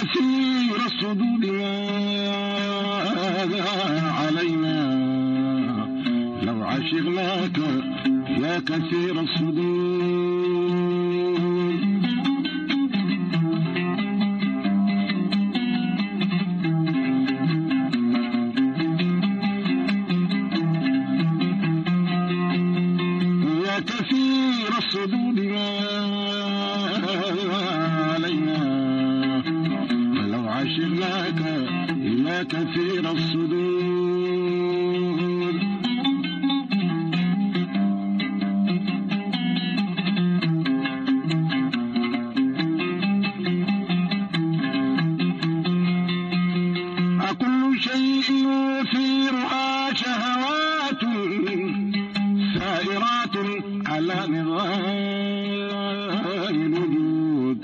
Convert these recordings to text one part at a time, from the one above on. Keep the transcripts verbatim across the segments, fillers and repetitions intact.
كثير الصدود ماذا علينا لو عشقناك يا كثير الصدود. يا كثير الصدود ماذا علينا لو عشقناك يا كثير الصدود. أكل شيء يثيرها شهوات سائرات على نظام الوجود،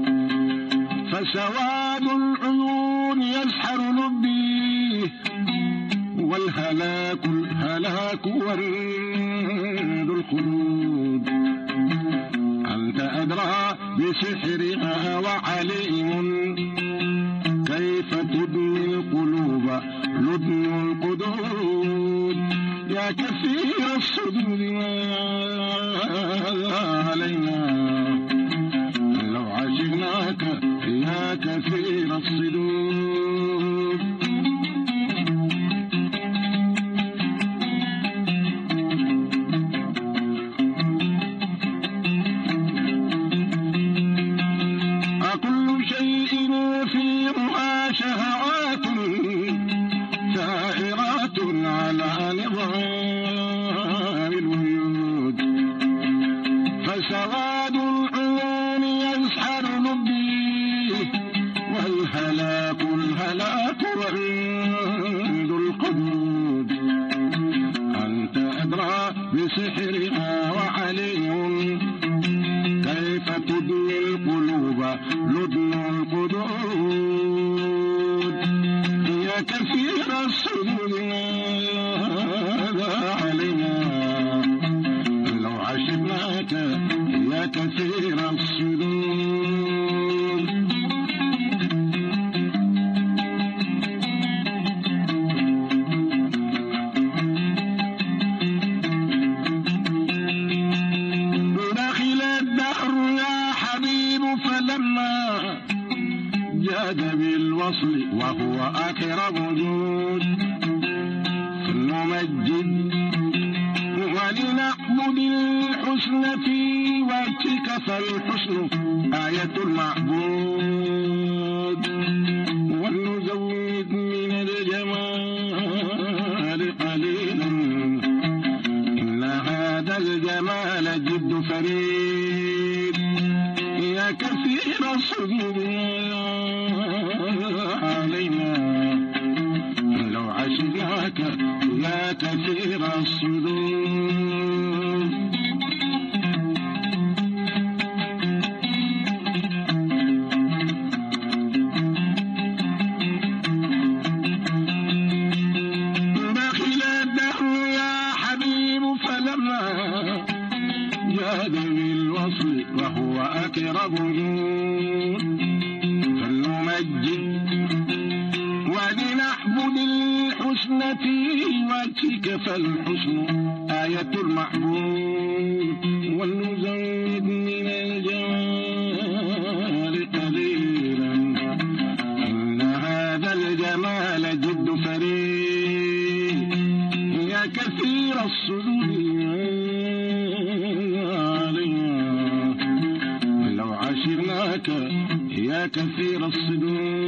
فسواد العيون يسحر لبي والهلاك الهلاك ورد الخلود. أنت أدرى بسحرها وعليم كيف تدني القلوب لدن القدود. يا كثير الصدود علينا لو عشقناك يا كثير الصدود. أكل شيء يثيرها شهوات سائرات على نظام الوجود، فسواد العيون يسحر لبي والهلاك الهلاك ورد القدود. أنت أدرى بسحرها وعليم كيف تدني القلوب لدن القدود. يا كثير الصدود علينا لو عشقناك يا كثير الصدود. دخل الدهر يا حبيب فلما جاد بالوصل وهو أقرب وجود، فلنمجد ولنعبد الحسن في وجهك فالحسن آية المعبود، ولنزود من الجمال قليلا إن هذا الجمال جد فريد. يا كثير الصدود علينا لو عشقناك يا كثير الصدود. دخل الدهر يا حبيب فلما جاد بالوصل وهو أقرب وجود، فلنمجد ولنعبد الحسن في وجهك فالحسن آية المعبود، ولنزود من الجمال قليلا إن هذا الجمال جد فريد. يا كثير الصدود علينا لو عشقناك يا كثير الصدود.